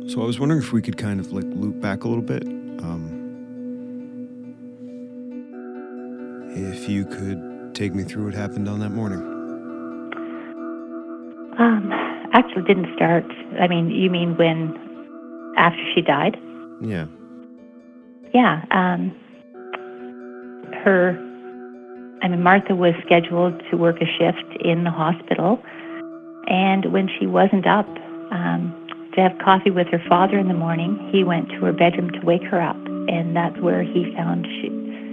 So I was wondering if we could kind of loop back a little bit. If you could take me through what happened on that morning. Actually didn't start. You mean after she died? Yeah. Yeah. Martha was scheduled to work a shift in the hospital, and when she wasn't up to have coffee with her father in the morning, he went to her bedroom to wake her up, and that's where he found she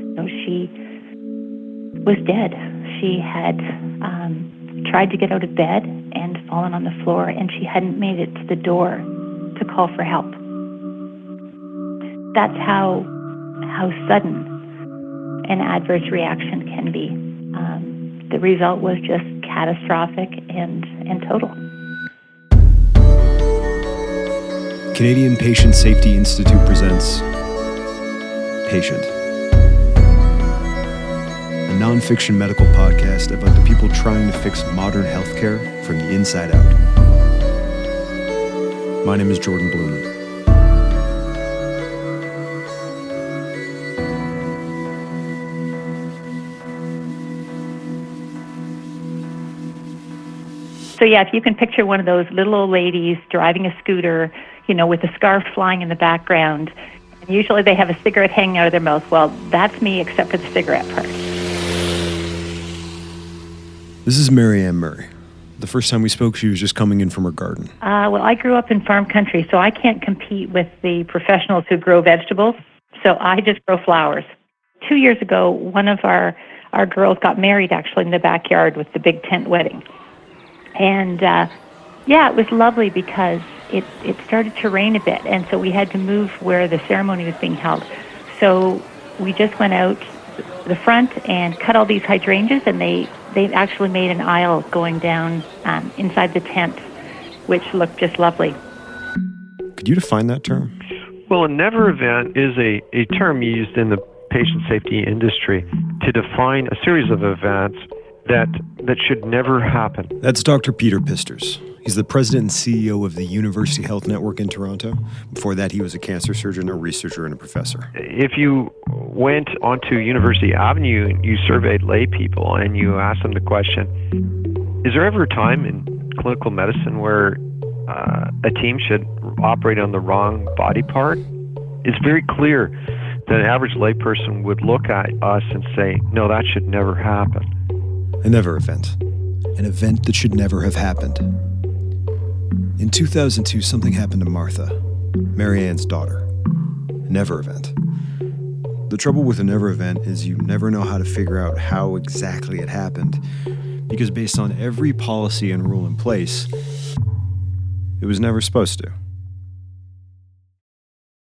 was dead. She had tried to get out of bed and fallen on the floor, and she hadn't made it to the door to call for help. That's how sudden an adverse reaction can be. The result was just catastrophic and total. Canadian Patient Safety Institute presents Patient, a non-fiction medical podcast about the people trying to fix modern healthcare from the inside out. My name is Jordan Blumen. So yeah, if you can picture one of those little old ladies driving a scooter, with a scarf flying in the background, and usually they have a cigarette hanging out of their mouth. Well, that's me, except for the cigarette part. This is Marianne Murray. The first time we spoke, she was just coming in from her garden. Well, I grew up in farm country, so I can't compete with the professionals who grow vegetables, so I just grow flowers. 2 years ago, one of our girls got married, actually, in the backyard with the big tent wedding. And, it was lovely because it started to rain a bit, and so we had to move where the ceremony was being held. So we just went out the front and cut all these hydrangeas, and they actually made an aisle going down inside the tent, which looked just lovely. Could you define that term? Well, a never event is a term used in the patient safety industry to define a series of events that should never happen. That's Dr. Peter Pisters. He's the president and CEO of the University Health Network in Toronto. Before that, he was a cancer surgeon, a researcher, and a professor. If you went onto University Avenue and you surveyed lay people and you asked them the question, is there ever a time in clinical medicine where a team should operate on the wrong body part? It's very clear that an average layperson would look at us and say, no, that should never happen. A never event. An event that should never have happened. In 2002, something happened to Martha, Marianne's daughter. A never event. The trouble with a never event is you never know how to figure out how exactly it happened, because based on every policy and rule in place, it was never supposed to.